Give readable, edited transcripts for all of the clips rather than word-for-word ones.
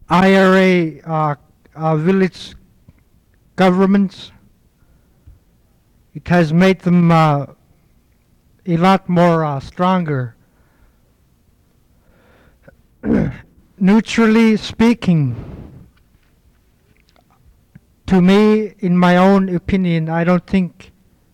IRA village governments. It has made them a lot more stronger. Neutrally speaking, to me, in my own opinion, I don't think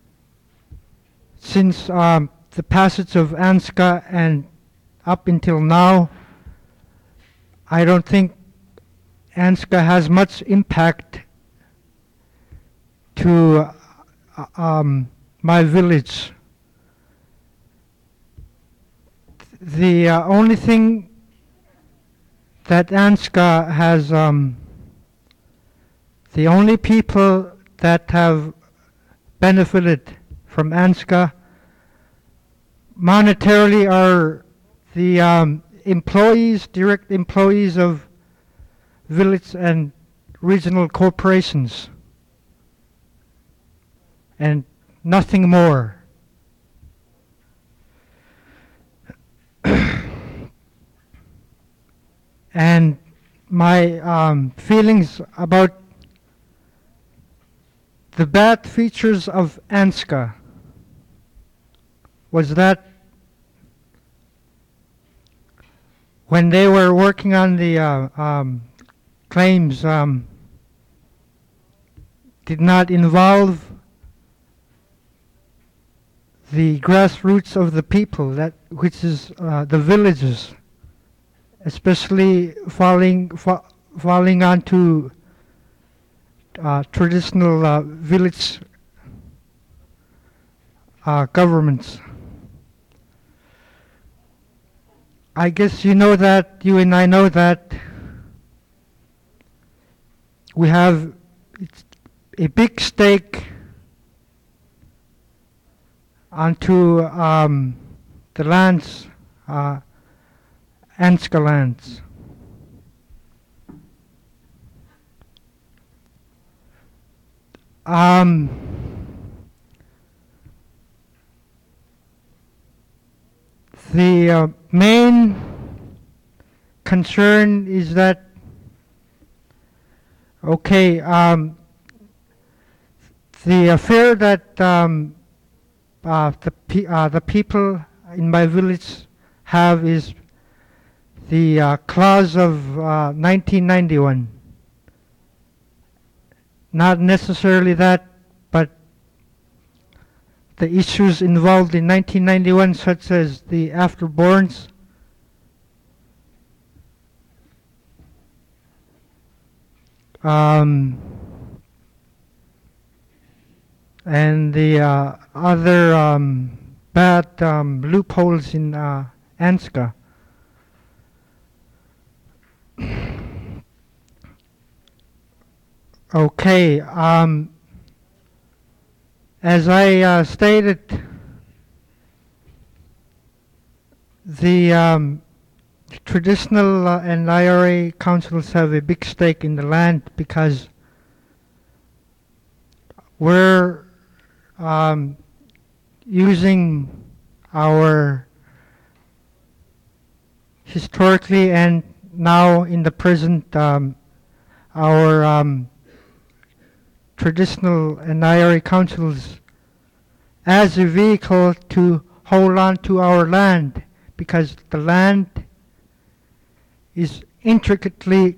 since the passage of ANSCA and up until now, I don't think ANSCA has much impact to my village. The only thing that ANSCA has, the only people that have benefited from ANSCA monetarily are the employees, direct employees of village and regional corporations, and nothing more. And my feelings about the bad features of ANSCA was that when they were working on the claims, did not involve the grassroots of the people, that which is the villages, especially falling onto traditional village governments. I guess you know that, you and I know that we have a big stake onto the lands, ANSCA lands. The main concern is that, okay, the affair that the people in my village have is the clause of 1991. Not necessarily that, but the issues involved in 1991, such as the afterborns, and the other bad loopholes in ANSCA. Okay, as I stated, the traditional and IRA councils have a big stake in the land because we're using our historically and now in the present our traditional and IRA councils as a vehicle to hold on to our land, because the land is intricately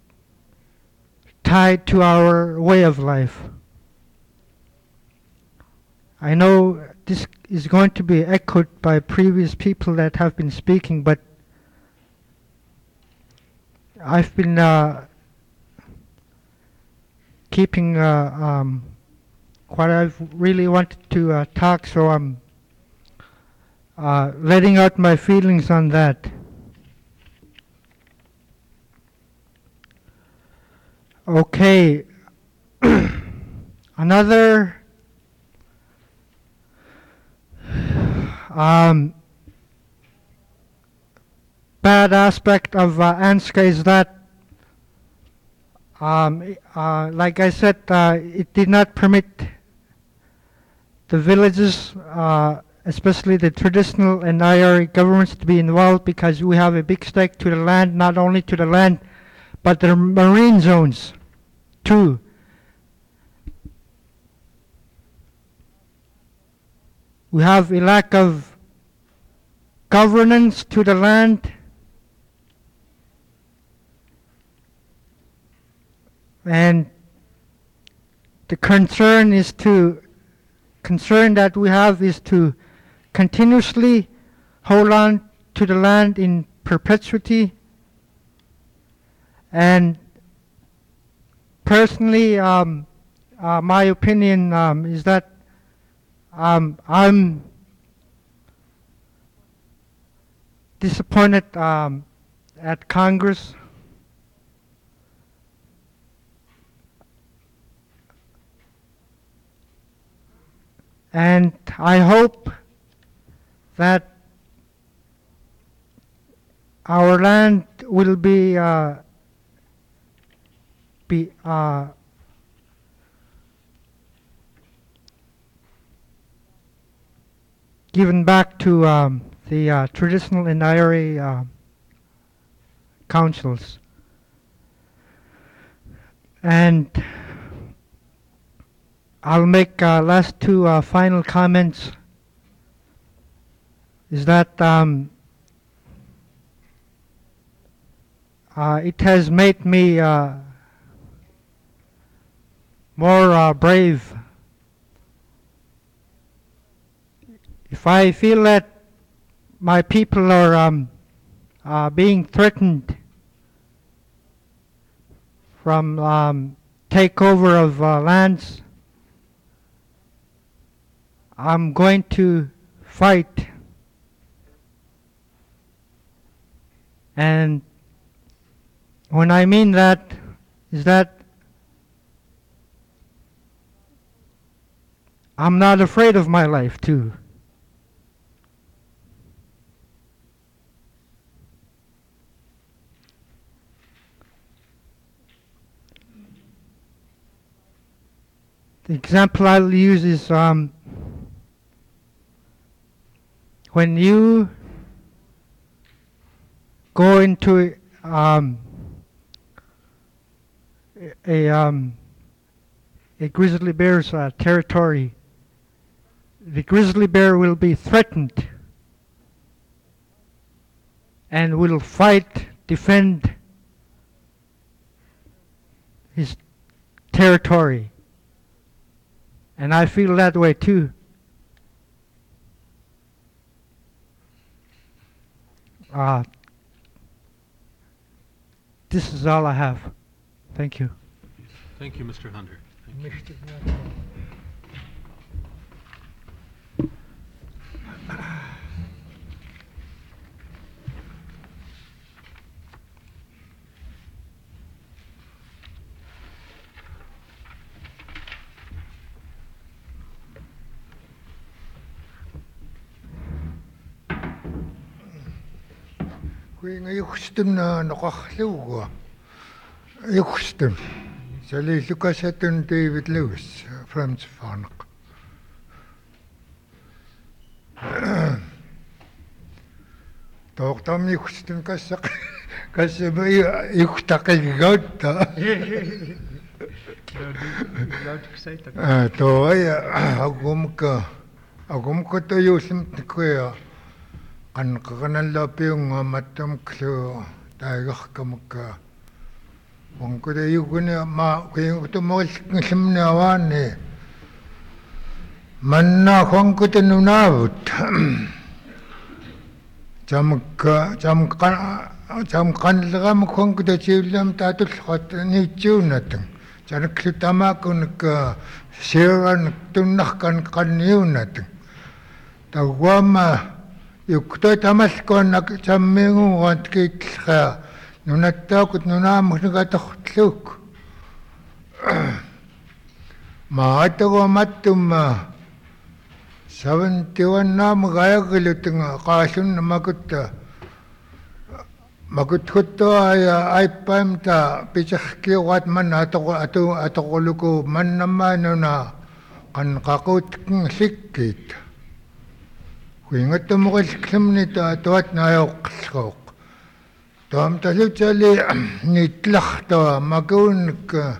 tied to our way of life. I know this is going to be echoed by previous people that have been speaking, but I've been keeping what I've really wanted to talk, so I'm letting out my feelings on that. Okay, another bad aspect of ANSCA is that, like I said, it did not permit the villages, especially the traditional and IRA governments, to be involved, because we have a big stake to the land, not only to the land, but the marine zones too. We have a lack of governance to the land, and the concern that we have is to continuously hold on to the land in perpetuity. And personally, my opinion is that I'm disappointed at Congress. And I hope that our land will be given back to the traditional and IRA councils. And I'll make last two final comments. Is that it has made me more brave. If I feel that my people are being threatened from takeover of lands, I'm going to fight. And when I mean that, is that I'm not afraid of my life too. The example I'll use is when you go into a grizzly bear's territory, the grizzly bear will be threatened and will fight, defend his territory. And I feel that way too. This is all I have. Thank you. Thank you, Mr. Hunter. Thank you. Yukstum na nokahluwa. Yukstum. Sali Lucasatun David Lewis, Franz Farnak. Doktam yukstum kasak kasaba yuktakil gauta. Toya agumka to yusim tikuya. Kan kakanala piyong matam klo tayo kamaka. Kung kuda yuguna kung kuda mo simnawan eh. Manna kung kuda nunawut. Jam kanlagam kung kuda silam tatul kot ni junatang. Jana klitama kung siran tunak kan yunatang. Tawama yukto tamas ko nagsamingo at kitla nunatakot nunamok nagatakluk maata ko matum 71 na magayagaliting kasun na magutkuto ay pam ta pichakkiwat man atokoluko man naman na kan kakuting sikit. Ingat mo kasi klam nito at na ayaw kasok. Tom talutali nitlachta magunik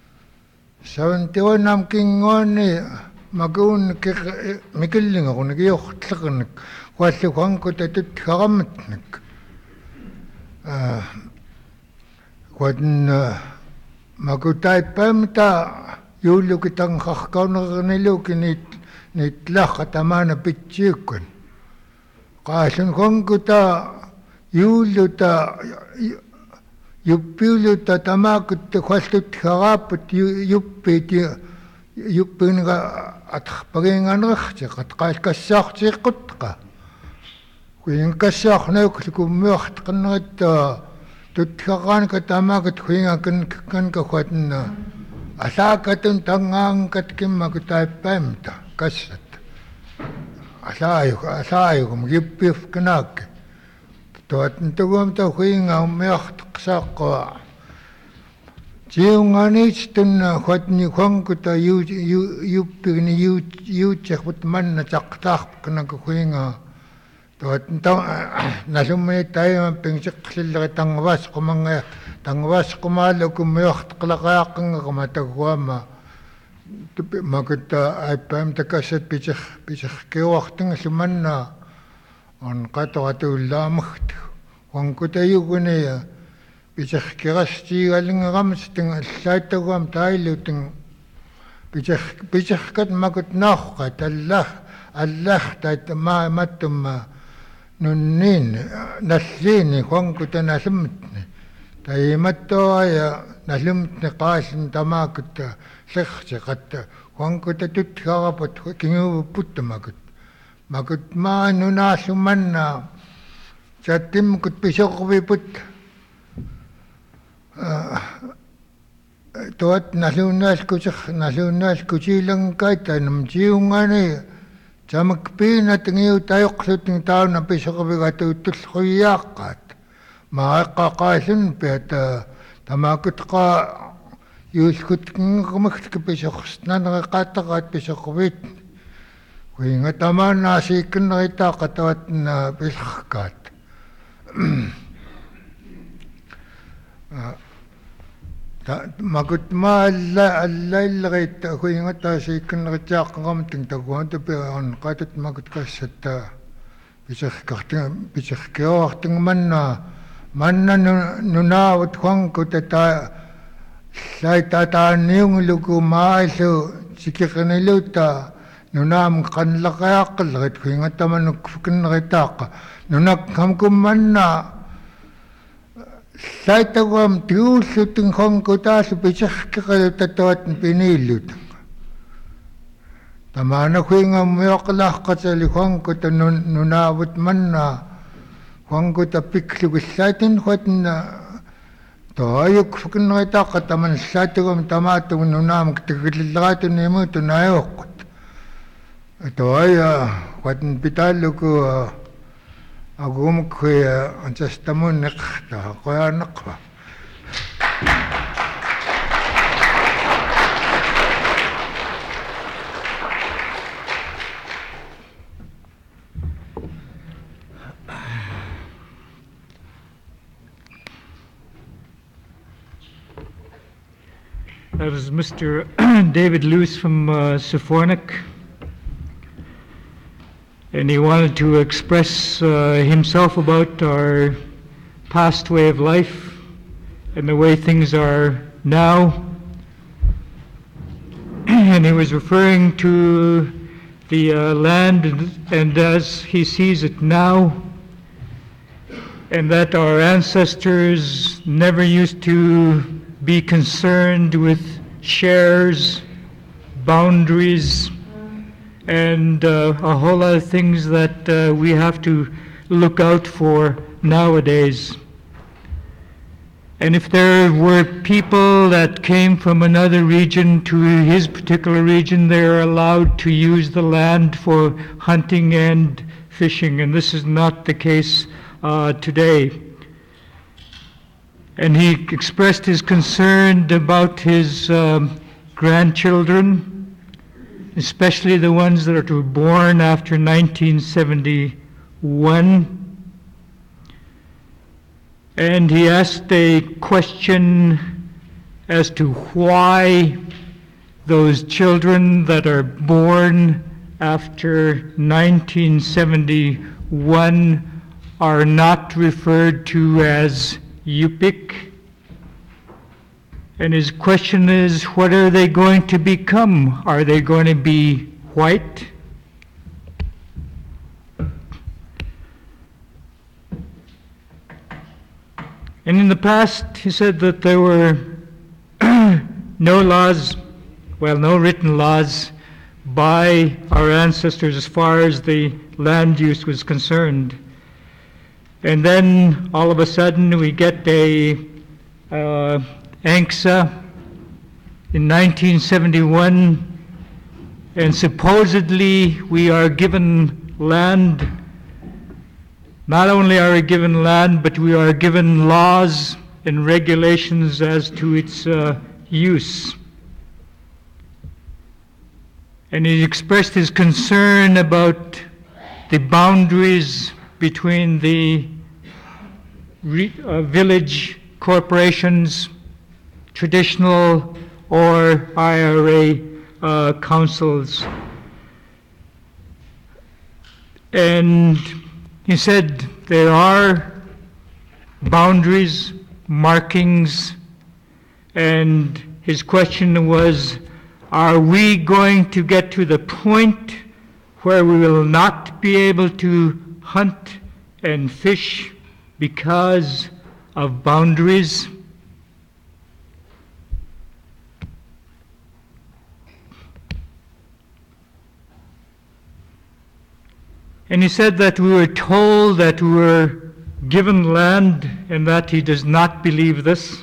71 am kingoni magun mikilling ako nagyochtlakan kwallukan ko tatut karamatnik kwan magutay pamta yulukitang kakaunakaniluk nitlach atamana pitchikun kasun kongkuta yuluta yuppiluta tamakut kwallut karaput yuppit yuppinga atpaginganrach kat kalkassartiqutqa kuin kassarneuklukummuart qannat tutkaran katamakut kuingakan ka kwatna asakatun tangang katkimmakutaippaimta kassat asayukum yuppif knak tuat tugum ta kuinga ummiart qsaqqa jiunganich tunna khwatni khwangkuta yuppigni yuchekut manna chaqtaq kana kuinga tuat nasumni tayma pingsiqlilleri tangwas qumanga tangwas qumalukum miart qlaqaaqanga qamatagwama makuta aipam takasat pichih kiwaqtinga sumanna on qatoqatuullaamagt wangkutayuguni pichihkirastiigalingeramsting allaatagam tailuteng pichihkat makutnaaqqa allah tatma nunnin nallini wangkutanasumtni taimattoaya nasumtni qaasin tamakutta serchiqatta wangkutatutkaraput kinguvupputtumakut makut maa nunaasumanna chattimkut pisoqviput tuat naluunnaas kuchilangkaita namjiungani chamakpiina tingiu tayoqsutin tauna pisoqvigatuuttullquyaqqaat maaqqaqaasun piata tamakutqa yuuskutkinngumagtka pisoqsnanreqaаттaqaat pisoqvit kuinga tamanaasiikkinnerita qatawatna pilqkaat makut allaillerit kuinga taasiikkinneritaaqaqamting taguanta on qatat makut kassatta pichihkiorting manna nunaavut huangkutata laitataaniungluku maalu sikiqiniluta nunam qanlaqaaqalrit kuinga tamanuk kinneritaaqqa nunak hamkummanna saitagam tiullutin hongkutaasu pichihkiqalutatuat piniillut tamana kuinga mioqlaqqatali hongkuta nunaavut manna hongkuta piklugissaatin huatna toayuk kinneritaaqqa taman saitagam tamaatu nunaamuk tigilleraatunimuutu naayuqqut toaya huatn pitaalluku agumukhuya anchastamunneqta qoyanaqqa That was Mr. David Luce from Sefornik. And he wanted to express himself about our past way of life and the way things are now. And he was referring to the land and as he sees it now, and that our ancestors never used to be concerned with shares, boundaries, and a whole lot of things that we have to look out for nowadays. And if there were people that came from another region to his particular region, they are allowed to use the land for hunting and fishing, and this is not the case today. And he expressed his concern about his grandchildren, especially the ones that were born after 1971. And he asked a question as to why those children that are born after 1971 are not referred to as Yupik. And his question is, what are they going to become? Are they going to be white? And in the past, he said that there were no laws, well, no written laws by our ancestors as far as the land use was concerned. And then all of a sudden we get a ANCSA in 1971, and supposedly we are given land. Not only are we given land, but we are given laws and regulations as to its use. And he expressed his concern about the boundaries between the village corporations, traditional or IRA councils. And he said there are boundaries, markings, and his question was, are we going to get to the point where we will not be able to hunt and fish because of boundaries? And he said that we were told that we were given land, and that he does not believe this,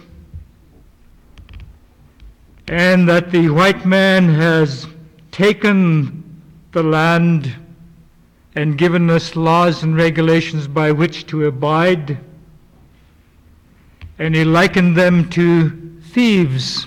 and that the white man has taken the land and given us laws and regulations by which to abide, and he likened them to thieves.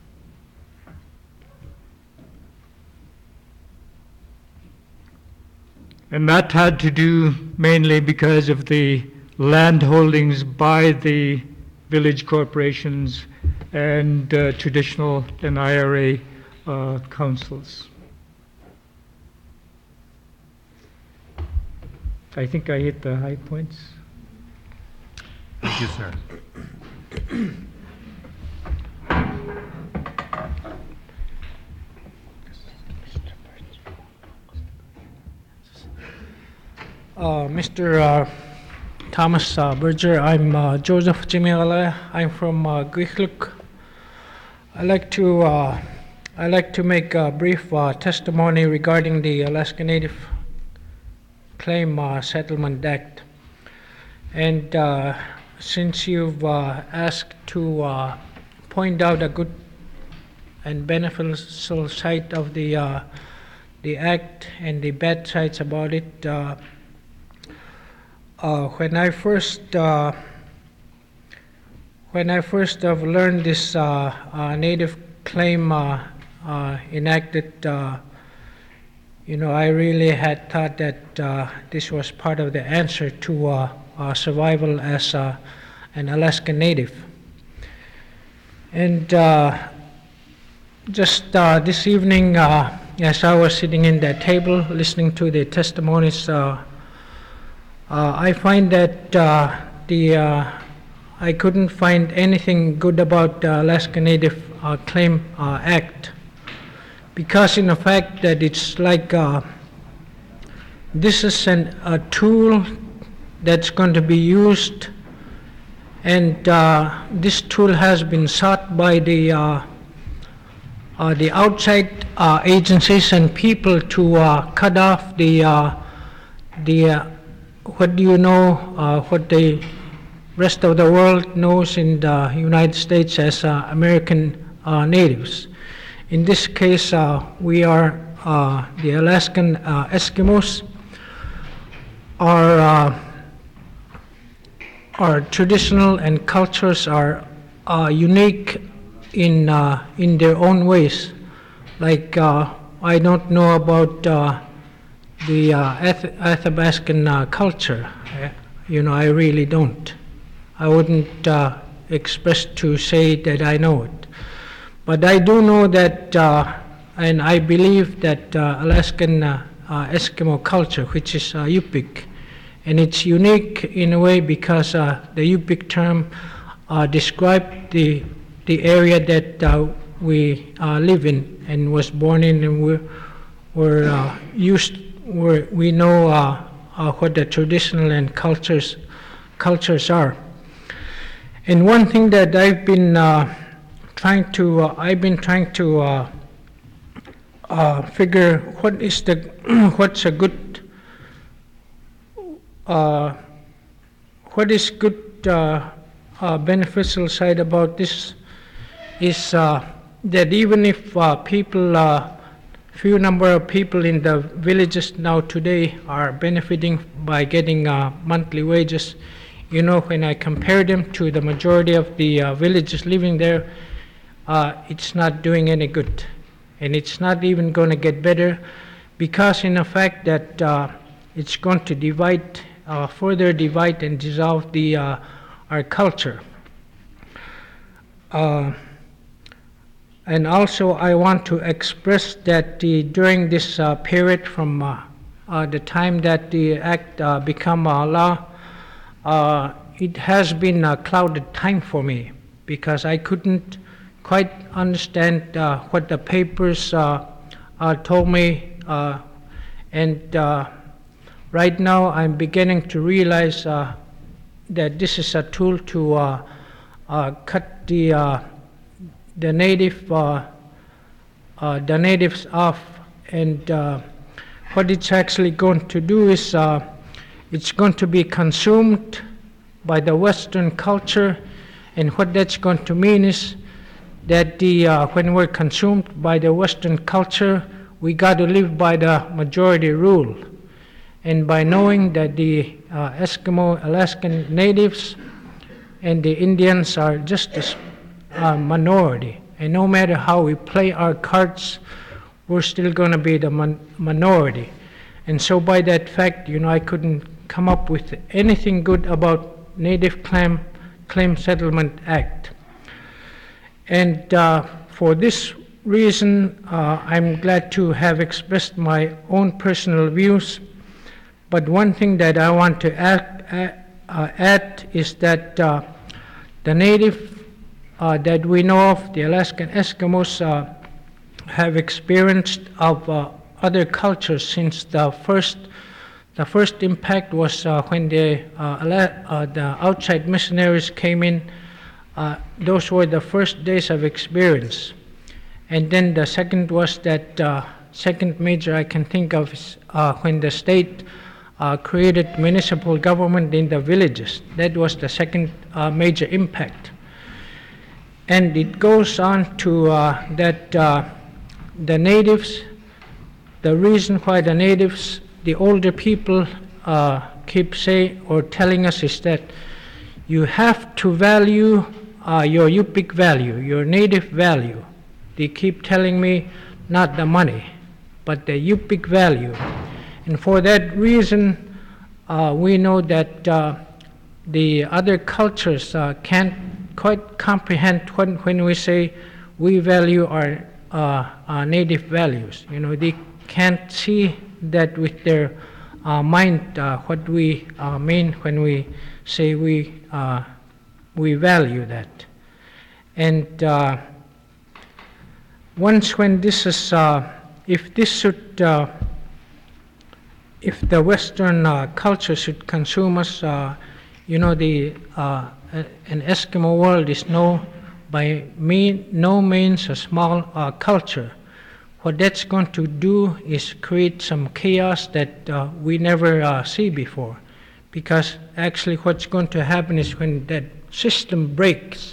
And that had to do mainly because of the land holdings by the village corporations and traditional and IRA councils. I think I hit the high points. Thank you, sir. Mr. Thomas Berger, I'm Joseph Jimigala. I'm from Gwich'luk. I'd like to make a brief testimony regarding the Alaska Native Claim Settlement Act. And since you've asked to point out a good and beneficial side of the act and the bad sides about it, when I first learned this native claim enacted, I really had thought that this was part of the answer to survival as an Alaskan Native. And just this evening, as I was sitting in that table listening to the testimonies, I find that I couldn't find anything good about the Alaska Native Claim Act, because in the fact that it's like this is a tool that's going to be used, and this tool has been sought by the outside agencies and people to cut off what do you know, what the rest of the world knows in the United States as American natives. In this case, we are the Alaskan Eskimos. Our traditional and cultures are unique in their own ways. Like I don't know about the Athabascan culture. I really don't. I wouldn't express to say that I know it. But I do know that, and I believe that Alaskan Eskimo culture, which is Yupik, and it's unique in a way because the Yupik term describes the area that we live in and was born in, and we know what the traditional and cultures are. And one thing that I've been trying to figure what's a good what is good beneficial side about this is that even if few number of people in the villages now today are benefiting by getting monthly wages, you know, when I compare them to the majority of the villages living there, it's not doing any good, and it's not even going to get better, because in the fact that it's going to further divide and dissolve our culture. And also I want to express that during this period from the time that the act become law, it has been a clouded time for me, because I couldn't quite understand what the papers told me, and right now I'm beginning to realize that this is a tool to cut the natives off, and what it's actually going to do is it's going to be consumed by the Western culture, and what that's going to mean is that when we're consumed by the Western culture, we got to live by the majority rule, and by knowing that the Eskimo Alaskan natives and the Indians are just a minority, and no matter how we play our cards, we're still going to be the minority. And so by that fact, you know, I couldn't come up with anything good about Native Claim Settlement Act. And for this reason, I'm glad to have expressed my own personal views. But one thing that I want to add is that the native that we know of, the Alaskan Eskimos, have experienced of other cultures since the first impact was when the outside missionaries came in. Those were the first days of experience. And then the second was that second major I can think of is when the state created municipal government in the villages. That was the second major impact. And it goes on to that the natives, the reason why the natives, the older people keep saying or telling us is that you have to value your Yupik value, your native value. They keep telling me not the money, but the Yupik value. And for that reason, we know that the other cultures can't quite comprehend when we say we value our native values. You know, they can't see that with their mind what we mean when we say we value that. And once when this is, if this should, if the Western culture should consume us, you know, an Eskimo world is by no means a small culture. What that's going to do is create some chaos that we never see before. Because actually what's going to happen is when that system breaks,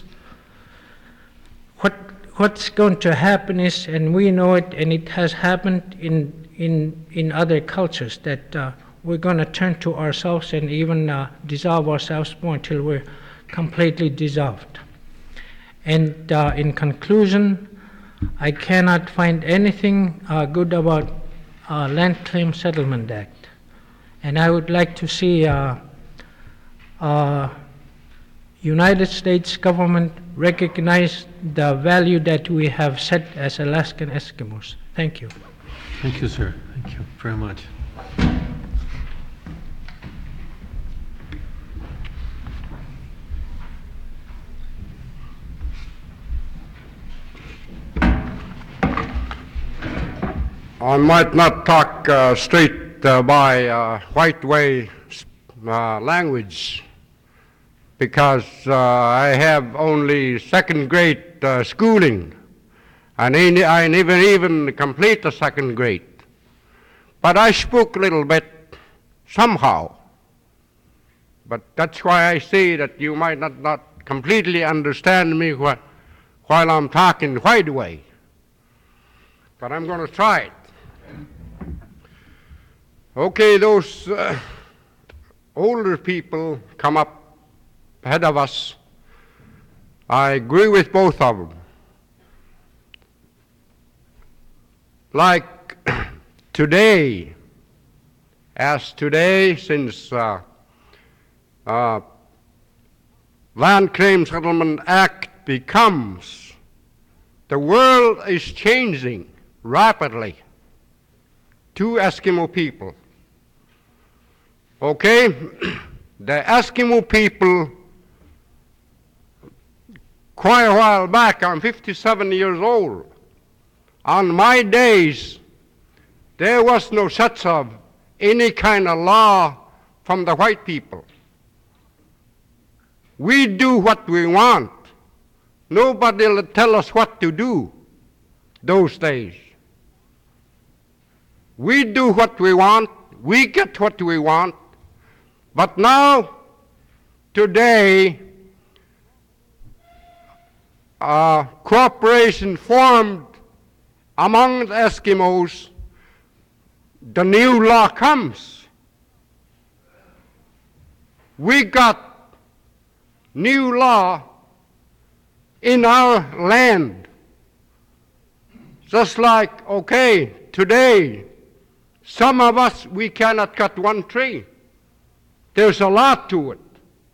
what's going to happen is, and we know it, and it has happened in other cultures, that we're going to turn to ourselves and even dissolve ourselves more until we're completely dissolved. And in conclusion, I cannot find anything good about Land Claim Settlement Act. And I would like to see United States government recognize the value that we have set as Alaskan Eskimos. Thank you. Thank you, sir. Thank you very much. I might not talk straight by white way language because I have only second grade schooling and I never even complete the second grade. But I spoke a little bit somehow. But that's why I say that you might not completely understand me while I'm talking white way. But I'm going to try it. Okay, those older people come up ahead of us. I agree with both of them. Like today, since Land Claim Settlement Act becomes, the world is changing rapidly to Eskimo people. Okay, the Eskimo people, quite a while back, I'm 57 years old. On my days, there was no such of any kind of law from the white people. We do what we want. Nobody will tell us what to do those days. We do what we want, we get what we want, but now, today, a cooperation formed among the Eskimos, the new law comes. We got new law in our land. Just like, okay, today, some of us, we cannot cut one tree. There's a lot to it.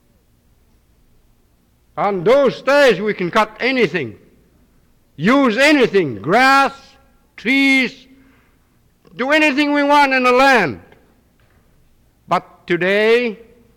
On those days, we can cut anything, use anything, grass, trees, do anything we want in the land. But today,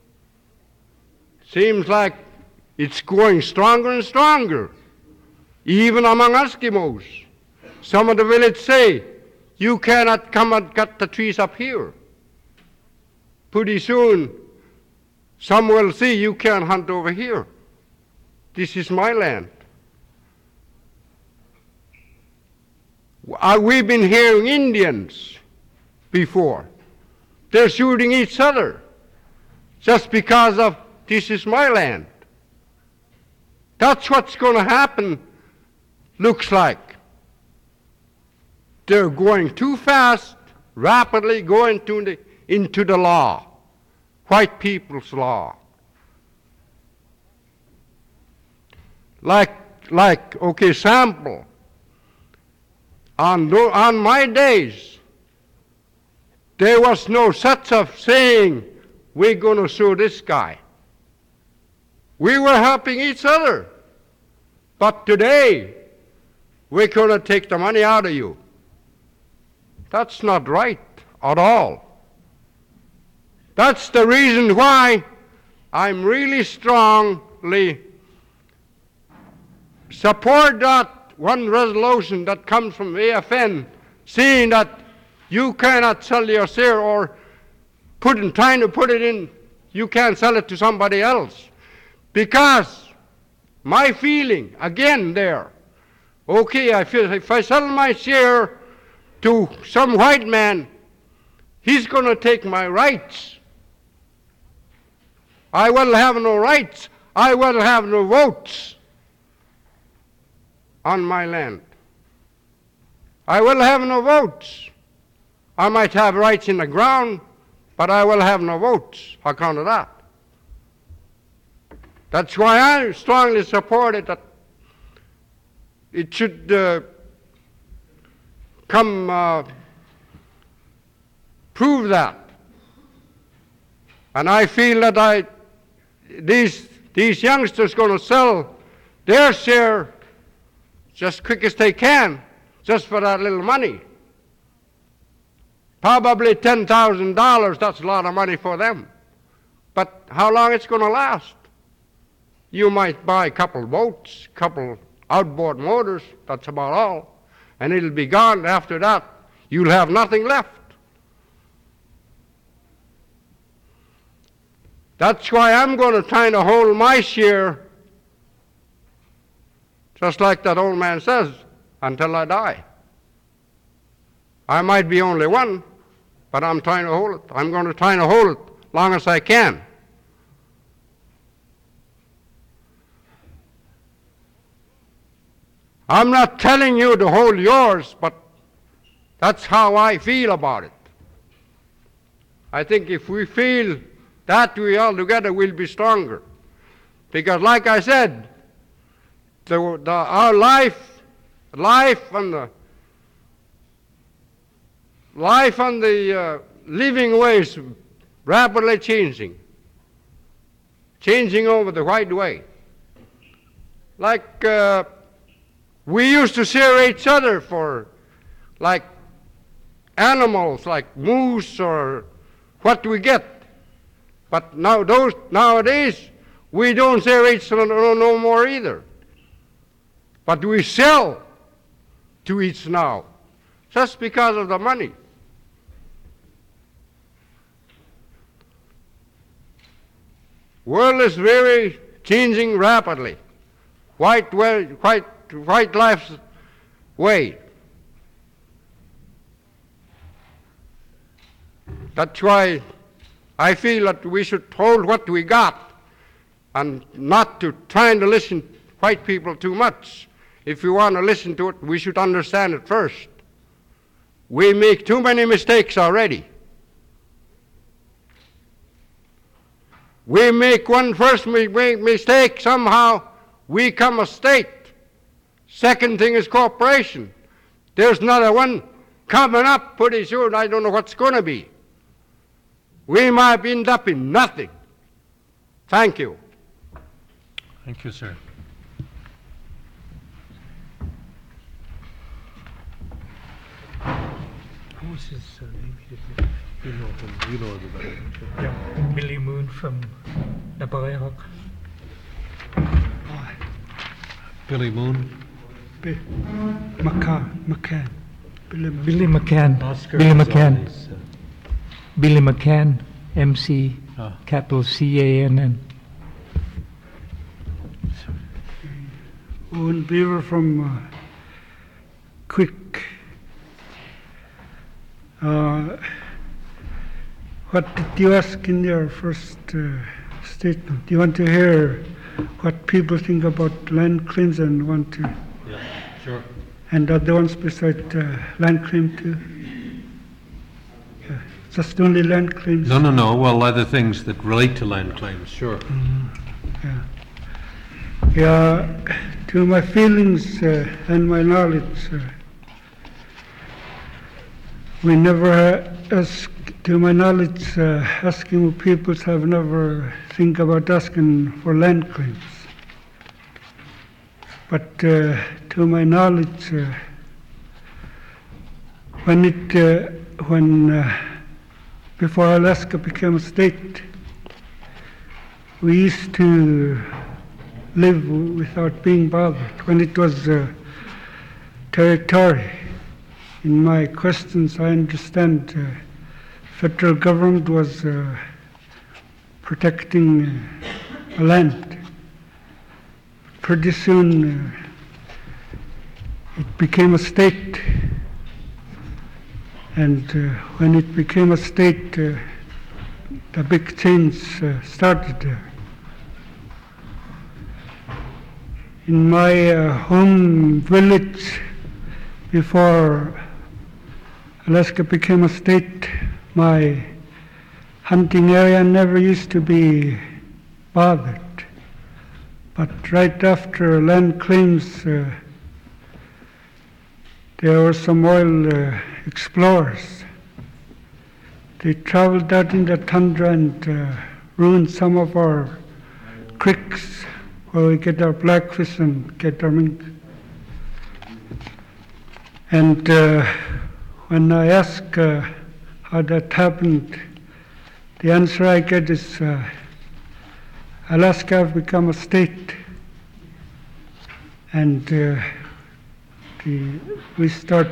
seems like it's growing stronger and stronger, even among Eskimos. Some of the village say, you cannot come and cut the trees up here. Pretty soon, some will see you can't hunt over here. This is my land. We've been hearing Indians before. They're shooting each other just because of this is my land. That's what's going to happen, looks like. They're going too fast, rapidly going into the law, white people's law. Like okay, sample. On my days, there was no such of saying, we're going to sue this guy. We were helping each other. But today, we're going to take the money out of you. That's not right at all. That's the reason why I'm really strongly support that one resolution that comes from AFN saying that you cannot sell your share or trying to put it in, you can't sell it to somebody else. Because my feeling, again there, okay, if I sell my share to some white man, he's going to take my rights. I will have no rights. I will have no votes on my land. I will have no votes. I might have rights in the ground, but I will have no votes on account of that. That's why I strongly supported that it should prove that. And I feel that these these youngsters going to sell their share just quick as they can, just for that little money. Probably $10,000, that's a lot of money for them. But how long it's going to last? You might buy a couple boats, couple outboard motors, that's about all, and it'll be gone. After that, you'll have nothing left. That's why I'm going to try to hold my share, just like that old man says, until I die. I might be only one, but I'm trying to hold it. I'm going to try to hold it long as I can. I'm not telling you to hold yours, but that's how I feel about it. I think if we feel that we all together will be stronger. Because like I said, our life and the living ways rapidly changing over the right way. Like we used to share each other for like animals, like moose or what we get. But nowadays, we don't share each other no more either. But we sell to each now, just because of the money. World is very changing rapidly. White life's way. That's why I feel that we should hold what we got and not to try to listen to white people too much. If we want to listen to it, we should understand it first. We make too many mistakes already. We make one first mistake, somehow we become a state. Second thing is corporation. There's another one coming up pretty soon. I don't know what's going to be. We might end up in nothing. Thank you. Thank you, sir. Who's his name? You know him. You know everybody. Yeah, Billy Moon from Naparehok. Billy Moon. McCann. Billy McCann. Oscar Billy McCann. Gonzalez, Billy McCann, MC, Ah. capital C-A-N-N. Owen Beaver from Quick. What did you ask in your first statement? Do you want to hear what people think about land claims and want to, Yeah, sure. and other ones besides land claim too? Yeah, just only land claims. No. Well, other things that relate to land claims, sure. Yeah, to my feelings and my knowledge, we never ask. To my knowledge, asking people have never think about asking for land claims. But to my knowledge, before Alaska became a state, we used to live without being bothered when it was territory. In my questions, I understand federal government was protecting land. Pretty soon it became a state, and when it became a state, the big change started there. In my home village, before Alaska became a state, my hunting area never used to be bothered. But right after land claims, there were some oil explorers. They traveled out in the tundra and ruined some of our creeks where we get our blackfish and get our mink. And when I ask how that happened, the answer I get is Alaska have become a state, and we start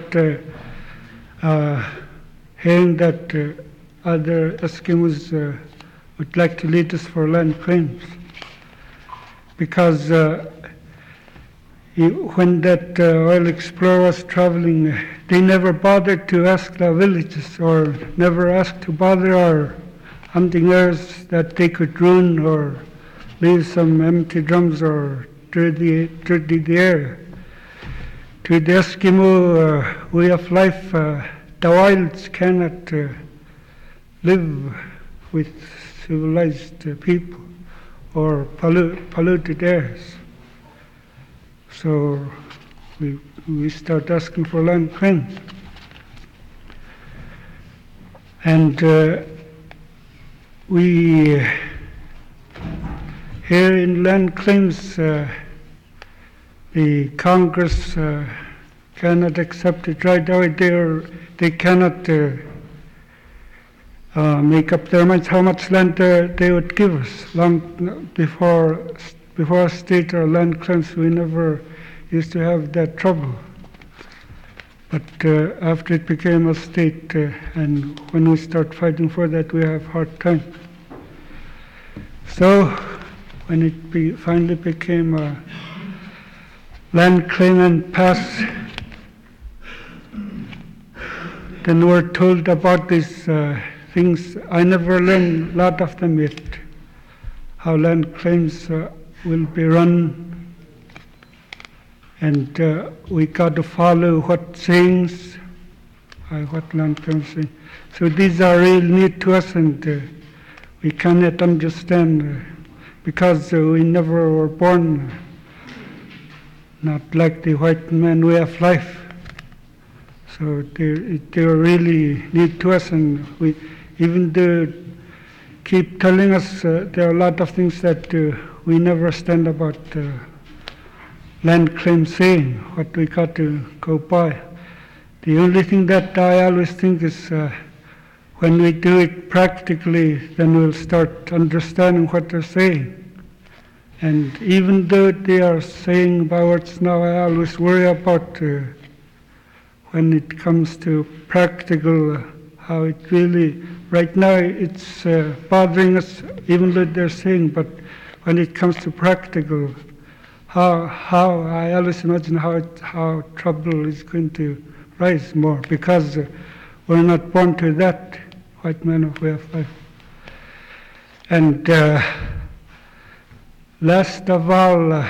hearing that other Eskimos would like to lead us for land claims, because when that oil explorer was traveling, they never bothered to ask the villages, or never asked to bother our hunting areas that they could ruin or leave some empty drums or dirty the area. To the Eskimo way of life, the wilds cannot live with civilized people or polluted areas. So we start asking for land claims. And we here in land claims, the Congress cannot accept it right away. They cannot make up their minds how much land they would give us. Long before state or land claims, we never used to have that trouble. But after it became a state, and when we start fighting for that, we have hard time. So when it finally became a land claim and pass, then we're told about these things. I never learned a lot of them yet, how land claims will be run, and we got to follow what sayings, what land claims say. So these are real new to us, and we cannot understand because we never were born not like the white man way of life. So they are really new to us, and we, even though keep telling us there are a lot of things that we never understand about land claim saying, what we got to go by. The only thing that I always think is when we do it practically, then we'll start understanding what they're saying. And even though they are saying words now, I always worry about when it comes to practical, how it really, right now it's bothering us, even though they're saying, but when it comes to practical, how I always imagine how trouble is going to rise more, because we're not born to that white man of way of life. And last of all,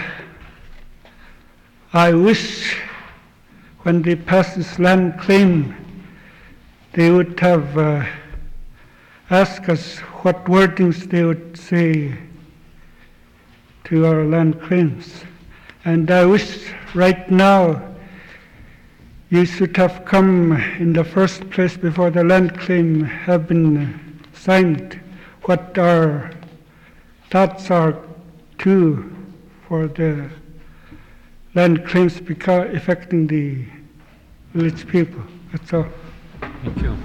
I wish when they pass this land claim, they would have asked us what wordings they would say to our land claims. And I wish right now you should have come in the first place before the land claim have been signed, what our thoughts are too for the land claims affecting the village people. That's all. Thank you.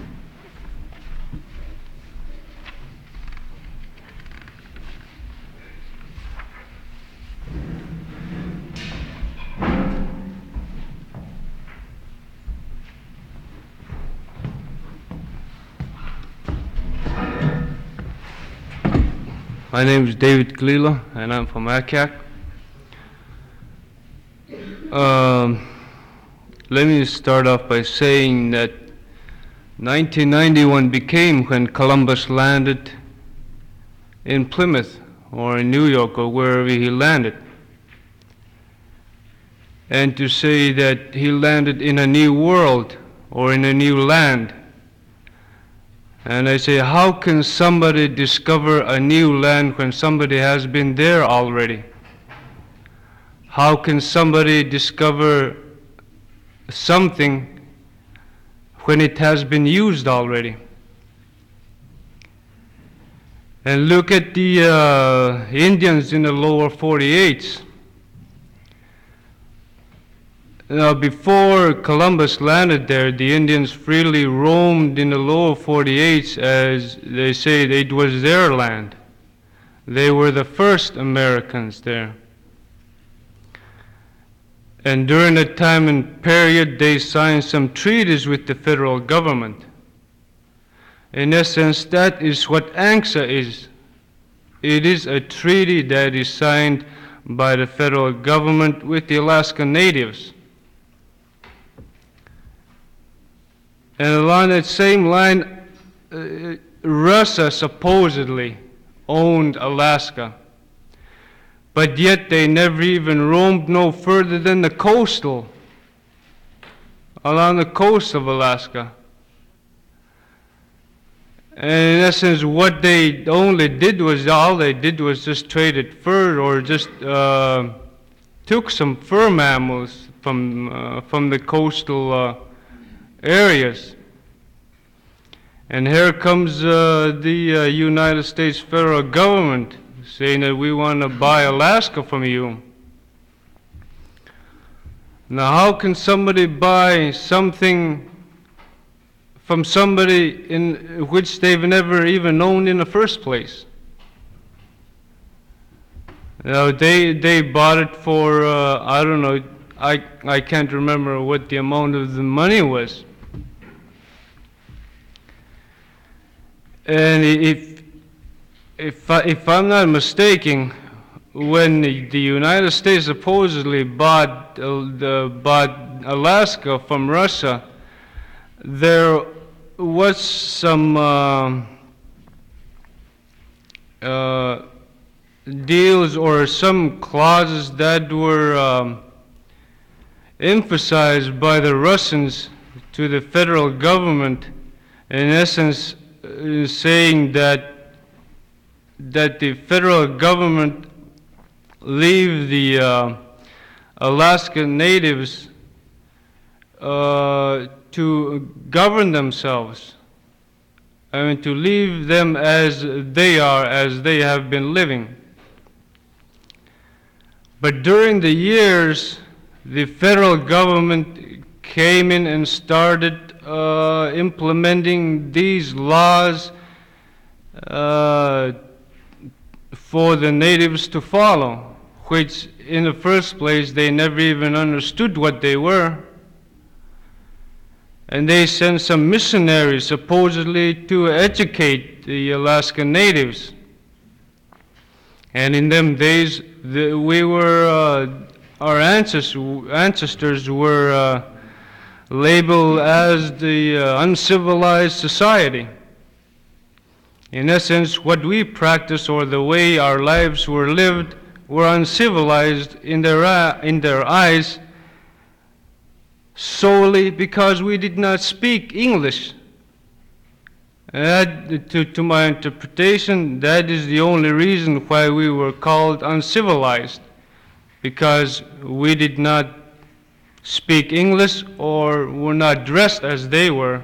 My name is David Galila, and I'm from Akiak. Let me start off by saying that 1991 became when Columbus landed in Plymouth or in New York or wherever he landed. And to say that he landed in a new world or in a new land. And I say, how can somebody discover a new land when somebody has been there already? How can somebody discover something when it has been used already? And look at the Indians in the lower 48s. Now, before Columbus landed there, the Indians freely roamed in the lower 48s, as they say it was their land. They were the first Americans there. And during that time and period, they signed some treaties with the federal government. In essence, that is what ANCSA is. It is a treaty that is signed by the federal government with the Alaska Natives. And along that same line, Russia supposedly owned Alaska, but yet they never even roamed no further than the along the coast of Alaska. And in essence, what they only did was, all they did was just traded fur, or just took some fur mammals from the coastal areas. And here comes the United States federal government saying that we want to buy Alaska from you. Now, how can somebody buy something from somebody in which they've never even owned in the first place? Now, they bought it for, I don't know, I can't remember what the amount of the money was. And if I'm not mistaken, when the United States supposedly bought Alaska from Russia, there was some deals or some clauses that were emphasized by the Russians to the federal government, in essence saying that the federal government leave the Alaskan Natives to govern themselves. I mean, to leave them as they are, as they have been living. But during the years, the federal government came in and started implementing these laws for the natives to follow, which in the first place they never even understood what they were. And they sent some missionaries supposedly to educate the Alaskan Natives. And in them days, our ancestors were labeled as the uncivilized society. In essence, what we practice or the way our lives were lived were uncivilized in their eyes, solely because we did not speak English. And to my interpretation, that is the only reason why we were called uncivilized, because we did not speak English or were not dressed as they were.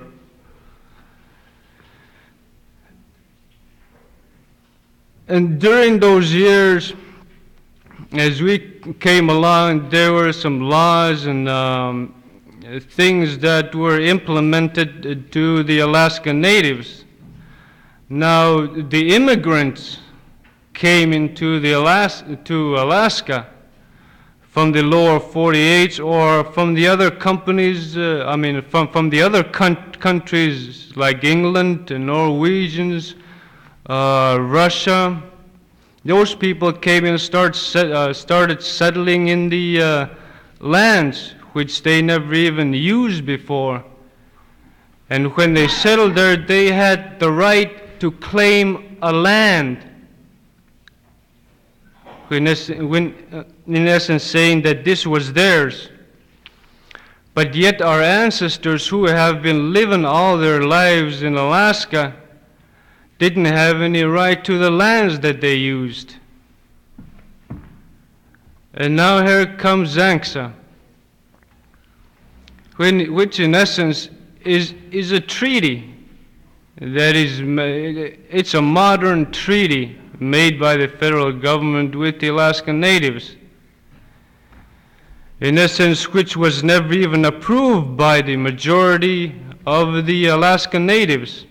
And during those years, as we came along, there were some laws and things that were implemented to the Alaskan Natives. Now, the immigrants came into Alaska from the lower 48s or from the other companies, from the other countries like England and Norwegians, Russia. Those people came and started settling in the lands which they never even used before. And when they settled there, they had the right to claim a land, in essence saying that this was theirs. But yet our ancestors, who have been living all their lives in Alaska, didn't have any right to the lands that they used. And now here comes ANCSA, which in essence is a treaty that is, it's a modern treaty made by the federal government with the Alaskan Natives, in essence, which was never even approved by the majority of the Alaskan Natives.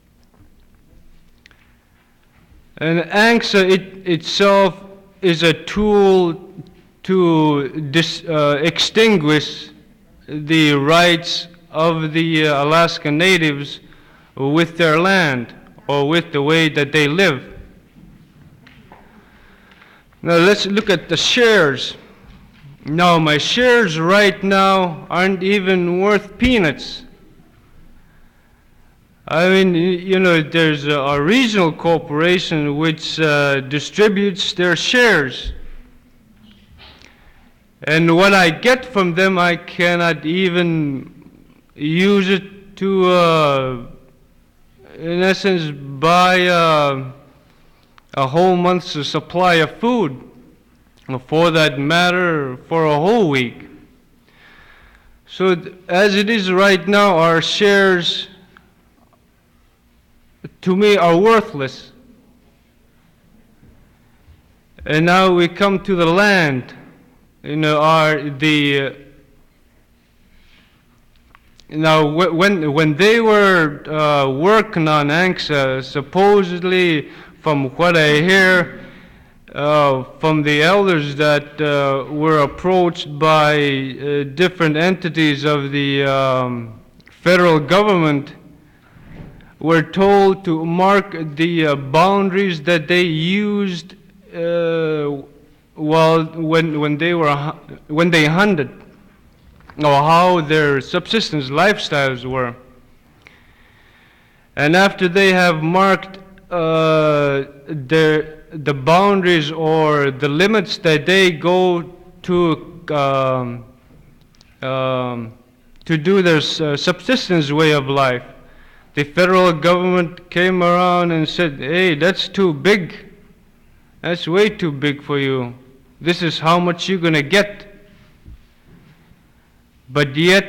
And ANCSA itself is a tool to extinguish the rights of the Alaskan Natives with their land or with the way that they live. Now let's look at the shares. Now my shares right now aren't even worth peanuts. I mean, you know, there's a regional corporation which distributes their shares. And what I get from them, I cannot even use it to, in essence, buy a whole month's supply of food, or for that matter, for a whole week. So as it is right now, our shares, to me, are worthless. And now we come to the land. You know, now when they were working on ANCSA, supposedly, from what I hear from the elders that were approached by different entities of the federal government, were told to mark the boundaries that they used when they hunted, or how their subsistence lifestyles were. And after they have marked the boundaries or the limits that they go to do their subsistence way of life, the federal government came around and said, hey, that's too big. That's way too big for you. This is how much you're going to get. But yet,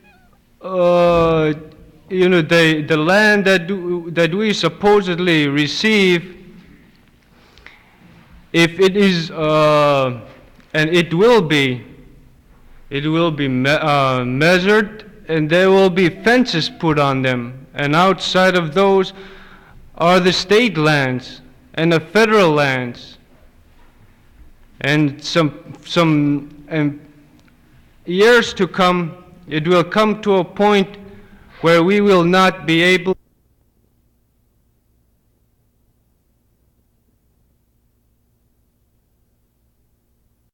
you know, the land that we supposedly receive, if it is, and it will be measured, and there will be fences put on them. And outside of those are the state lands and the federal lands. And some years to come, it will come to a point where we will not be able